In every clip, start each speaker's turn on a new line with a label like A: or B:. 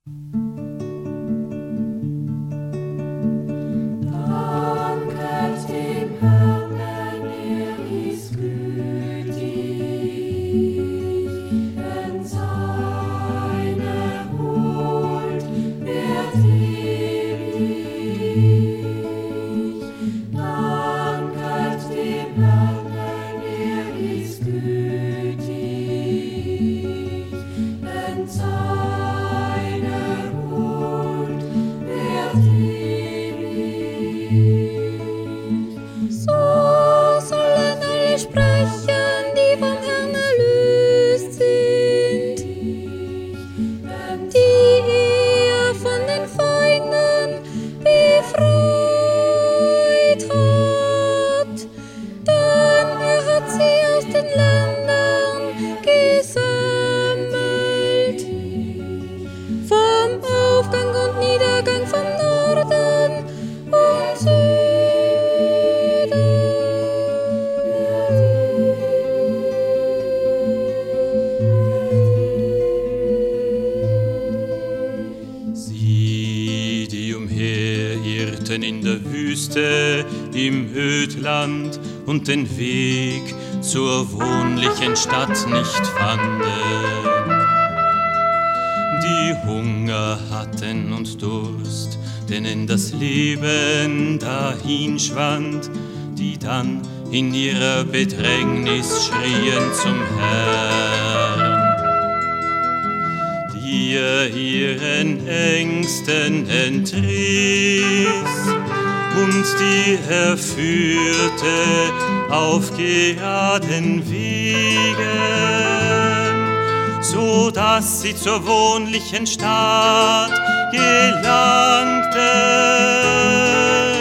A: in der Wüste, im Ödland und den Weg zur wohnlichen Stadt nicht fanden. Die Hunger hatten und Durst, denen das Leben dahinschwand, die dann in ihrer Bedrängnis schrien zum Herrn, die ihren Ängsten entriss und die führte auf geraden Wegen, so dass sie zur wohnlichen Stadt gelangten.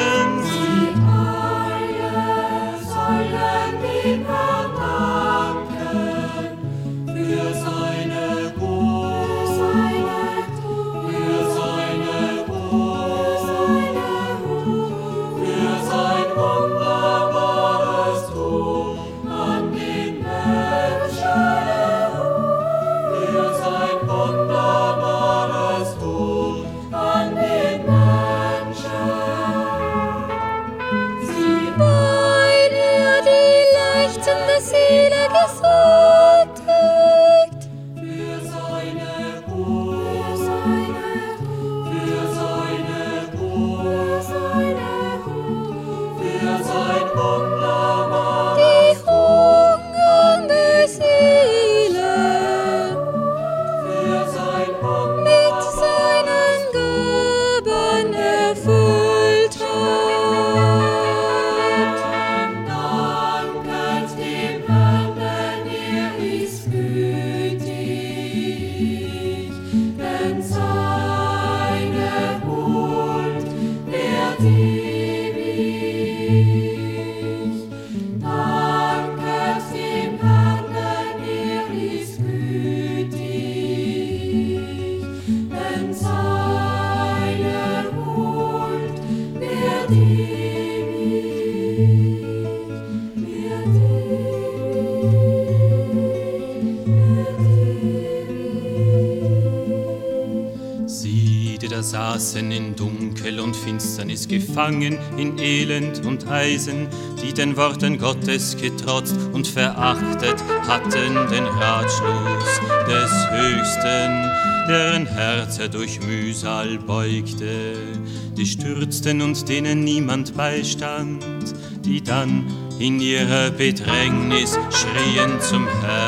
A: Saßen in Dunkel und Finsternis gefangen, in Elend und Eisen, die den Worten Gottes getrotzt und verachtet hatten den Ratschluss des Höchsten, deren Herze durch Mühsal beugte, die stürzten und denen niemand beistand, die dann in ihrer Bedrängnis schrien zum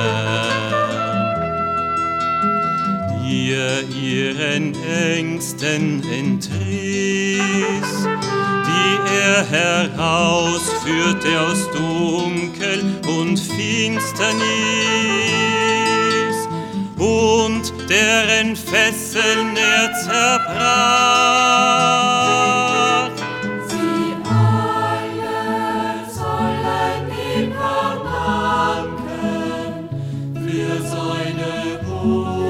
A: Herrn, die ihren Ängsten entriss, die herausführte aus Dunkel und Finsternis und deren Fesseln zerbrach.
B: Sie alle sollen ihm danken für seine Gunst.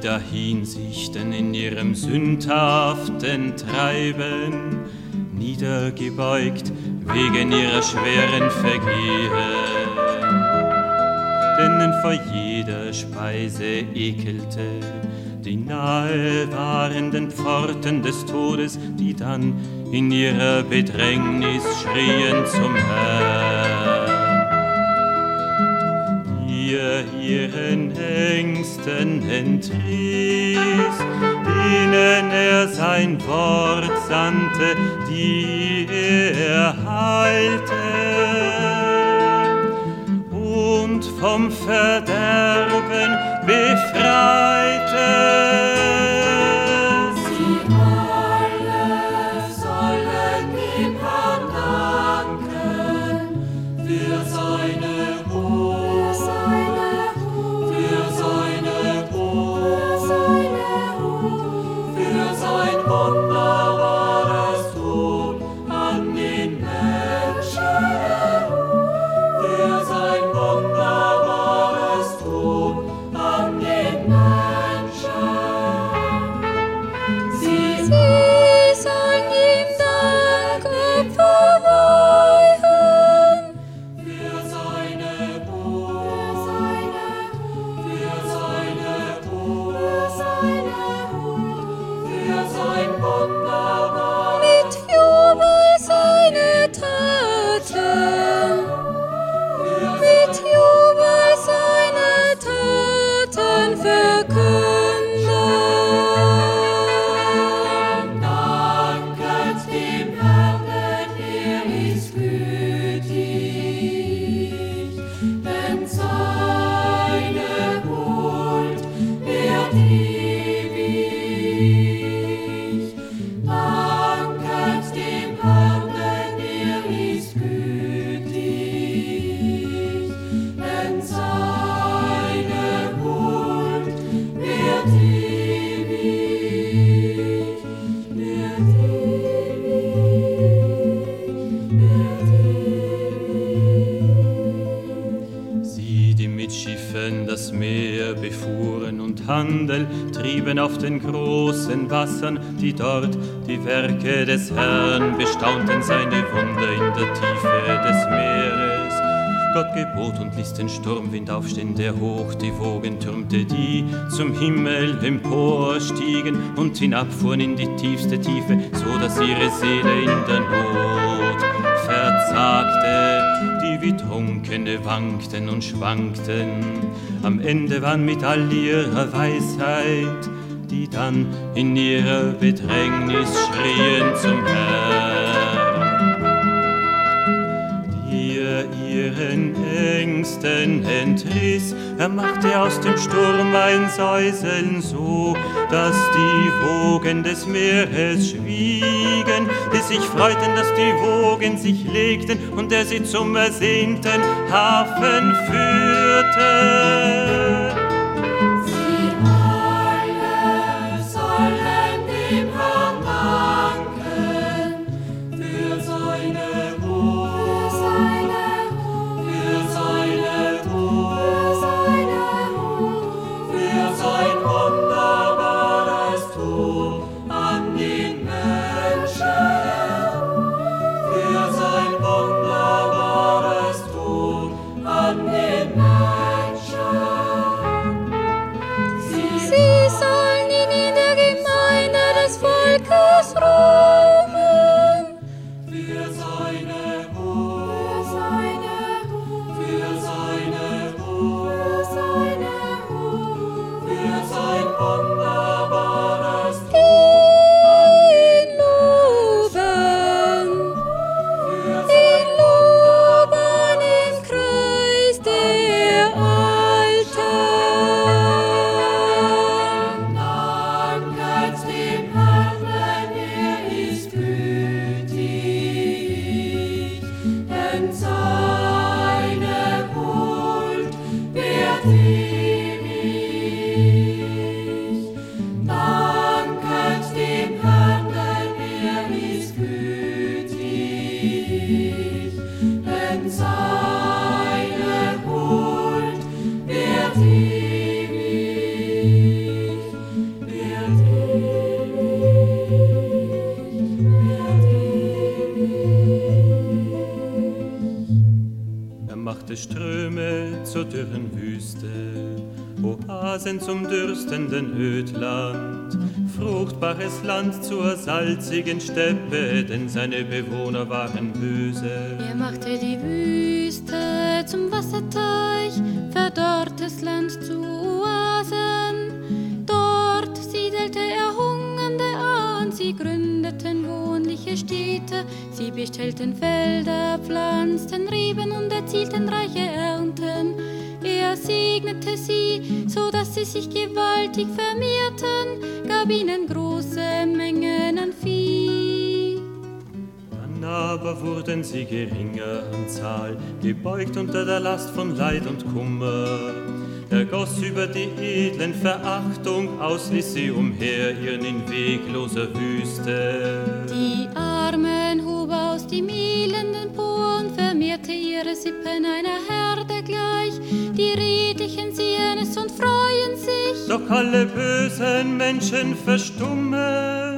A: dahinsichten in ihrem sündhaften Treiben, niedergebeugt wegen ihrer schweren Vergehen. Denn vor jeder Speise ekelte die nahe warenden Pforten des Todes, die dann in ihrer Bedrängnis schrien zum Herrn. Ihr ihren Ängsten entriss, denen sein Wort sandte, die heilte, und vom Verderben befreite.
B: Sie alle sollen dem Herrn danken für seine Huld, für seine Huld, für sein wunderbares Tun an den Menschen, für sein wunderbares Tun an den Menschen. Sie sollen ihm Dank verweihen für seine Huld, für seine Huld, für sein wunderbares mit Jubel seine Taten, mit Jubel seine Taten verkünden. Danket dem Herrn, denn er ist gütig, denn seine Huld wird ewig. Danket dem Herrn, denn er ist gütig, denn seine Huld wird ewig, wird ewig.
A: Sie, die mit Schiffen das Meer befuhren und Handel trieben auf den großen Wassern, die dort die Werke des Herrn bestaunten, seine Wunder in der Tiefe des Meeres. Gott gebot und ließ den Sturmwind aufstehen, der hoch die Wogen türmte, die zum Himmel emporstiegen und hinabfuhren in die tiefste Tiefe, so dass ihre Seele in der Not verzagte, die wie Trunkene wankten und schwankten. Am Ende waren mit all ihrer Weisheit, die dann in ihrer Bedrängnis schrien zum Herrn, die ihren Ängsten entriss. Machte aus dem Sturm ein Säuseln so, dass die Wogen des Meeres schwiegen, die sich freuten, dass die Wogen sich legten und der sie zum ersehnten Hafen führte.
B: Sie alle sollen dem Herrn danken für seine Huld, für seine Huld, für sein wunderbares Tun an den Menschen, für sein wunderbares Tun an den Menschen.
A: dürstenden Ödland. Fruchtbares Land zur salzigen Steppe, denn seine Bewohner waren böse.
C: Er machte die Wüste zum Wasserteich, verdorrtes Land zu Oasen. Dort siedelte er Hungernde an, sie gründeten wohnliche Städte, sie bestellten Felder, pflanzten Reben und erzielten reiche Ernten. Er segnete sie, so dass sie sich gewaltig vermehrten, gab ihnen große Mengen an Vieh.
A: Dann aber wurden sie geringer an Zahl, gebeugt unter der Last von Leid und Kummer. Er goss über die Edlen Verachtung aus, ließ sie umherirren in wegloser Wüste.
C: Die Armen hob aus dem elenden Po und vermehrte ihre Sippen einer Herde gleich. Die Redlichen sehen es und freuen sich.
A: Doch alle bösen Menschen verstummen.